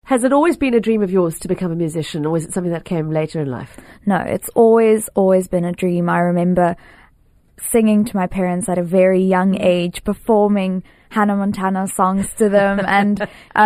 Has it always been a dream of yours to become a musician, or is it something that came later in life? No, it's always been a dream. I remember singing to my parents at a very young age, performing Hannah Montana songs to them, and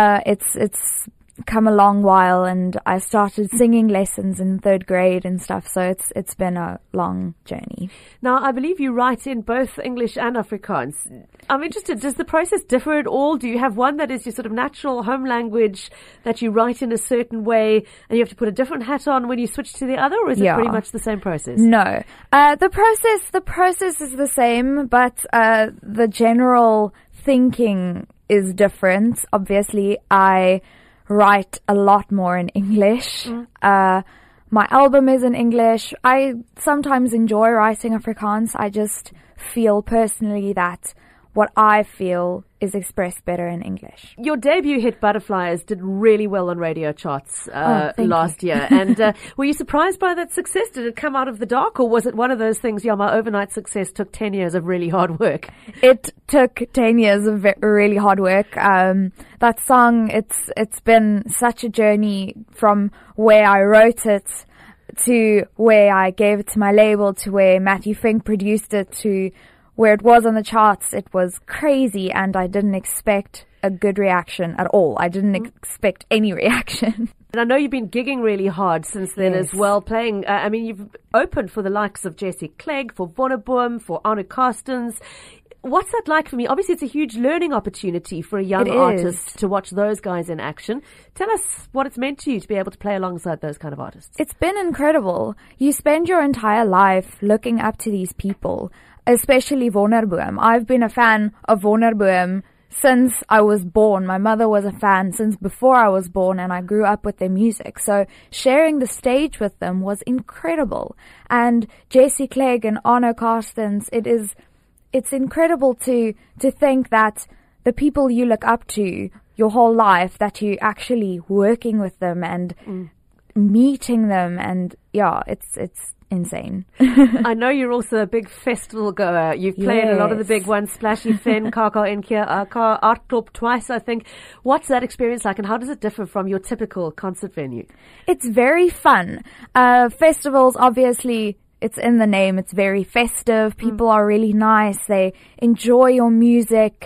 it's come a long while, and I started singing lessons in 3rd grade and stuff, so it's been a long journey. Now, I believe you write in both English and Afrikaans. I'm interested, does the process differ at all? Do you have one that is your sort of natural home language that you write in a certain way and you have to put a different hat on when you switch to the other, or is it pretty much the same process? No. The process is the same, but the general thinking is different. Obviously, I write a lot more in English. My album is in English. I sometimes enjoy writing Afrikaans. I just feel personally that what I feel is expressed better in English. Your debut hit Butterflies did really well on radio charts last year. And were you surprised by that success? Did it come out of the dark, or was it one of those things, my overnight success took 10 years of really hard work? It took 10 years of really hard work. That song, it's been such a journey from where I wrote it to where I gave it to my label, to where Matthew Fink produced it, to where it was on the charts. It was crazy, and I didn't expect a good reaction at all. I didn't expect any reaction. And I know you've been gigging really hard since then as well, playing, you've opened for the likes of Jesse Clegg, for Wonderboom, for Arno Carstens. What's that like for me? Obviously, it's a huge learning opportunity for a young artist to watch those guys in action. Tell us what it's meant to you to be able to play alongside those kind of artists. It's been incredible. You spend your entire life looking up to these people, especially Wonderboom. I've been a fan of Wonderboom since I was born. My mother was a fan since before I was born, and I grew up with their music. So sharing the stage with them was incredible. And Jesse Clegg and Arno Carstens, it's incredible to think that the people you look up to your whole life, that you're actually working with them and meeting them, and it's insane. I know you're also a big festival goer. You've played a lot of the big ones, Splashy Fen, KAKA Enkia, Art Club twice, I think. What's that experience like, and how does it differ from your typical concert venue? It's very fun. Festivals, obviously, it's in the name. It's very festive. People are really nice. They enjoy your music,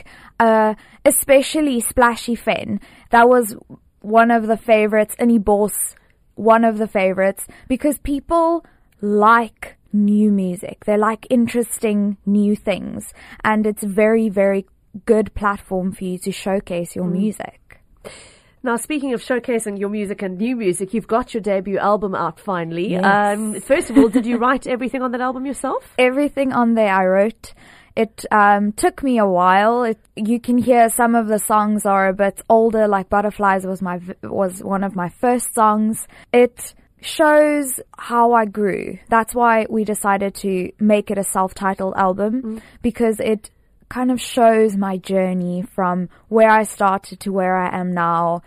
especially Splashy Fen. That was one of the favorites, Annie Boss, one of the favorites, because people like new music. They like interesting new things, and it's a very, very good platform for you to showcase your music. Now, speaking of showcasing your music and new music, you've got your debut album out finally. Yes. First of all, did you write everything on that album yourself? Everything on there I wrote. It took me a while. You can hear some of the songs are a bit older, like Butterflies was one of my first songs. It shows how I grew. That's why we decided to make it a self-titled album, because it kind of shows my journey from where I started to where I am now.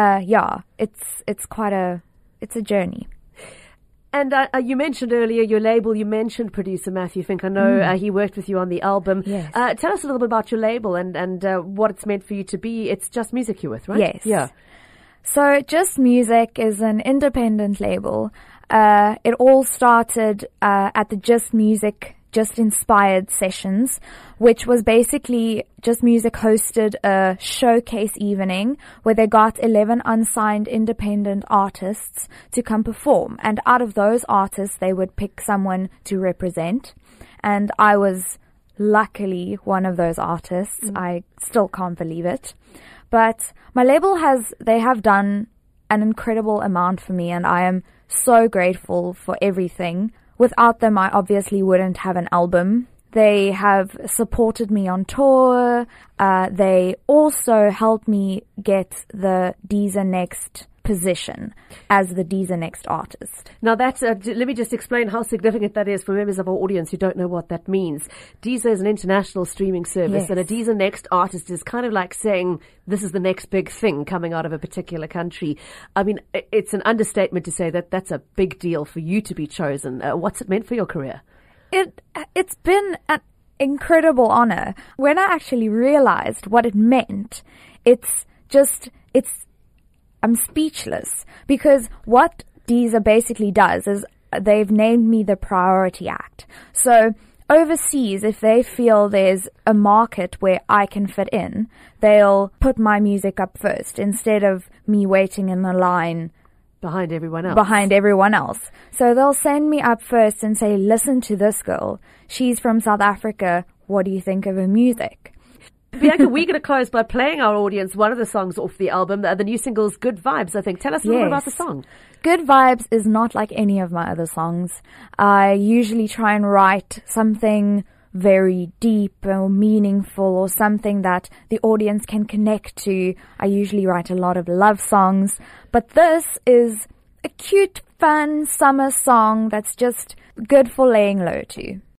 It's a journey. And you mentioned earlier your label. You mentioned producer Matthew Fink. I know he worked with you on the album. Yes. Tell us a little bit about your label and what it's meant for you to be. It's Just Music you're with, right? Yes. Yeah. So Just Music is an independent label. It all started at the Just Music Just Inspired sessions, which was basically Just Music hosted a showcase evening where they got 11 unsigned independent artists to come perform. And out of those artists, they would pick someone to represent. And I was luckily one of those artists. I still can't believe it. But my label they have done an incredible amount for me, and I am so grateful for everything. Without them, I obviously wouldn't have an album. They have supported me on tour. They also helped me get the Deezer Next position as the Deezer Next artist. Now that's, let me just explain how significant that is for members of our audience who don't know what that means. Deezer is an international streaming service, and a Deezer Next artist is kind of like saying this is the next big thing coming out of a particular country. I mean, it's an understatement to say that that's a big deal for you to be chosen. What's it meant for your career? It's been an incredible honor. When I actually realized what it meant, it's I'm speechless, because what Deezer basically does is they've named me the Priority Act. So overseas, if they feel there's a market where I can fit in, they'll put my music up first instead of me waiting in the line behind everyone else. So they'll send me up first and say, listen to this girl. She's from South Africa. What do you think of her music? Bianca, we're going to close by playing our audience one of the songs off the album. The new single's Good Vibes, I think. Tell us a little bit about the song. Good Vibes is not like any of my other songs. I usually try and write something very deep or meaningful, or something that the audience can connect to. I usually write a lot of love songs, but this is a cute, fun summer song that's just good for laying low to.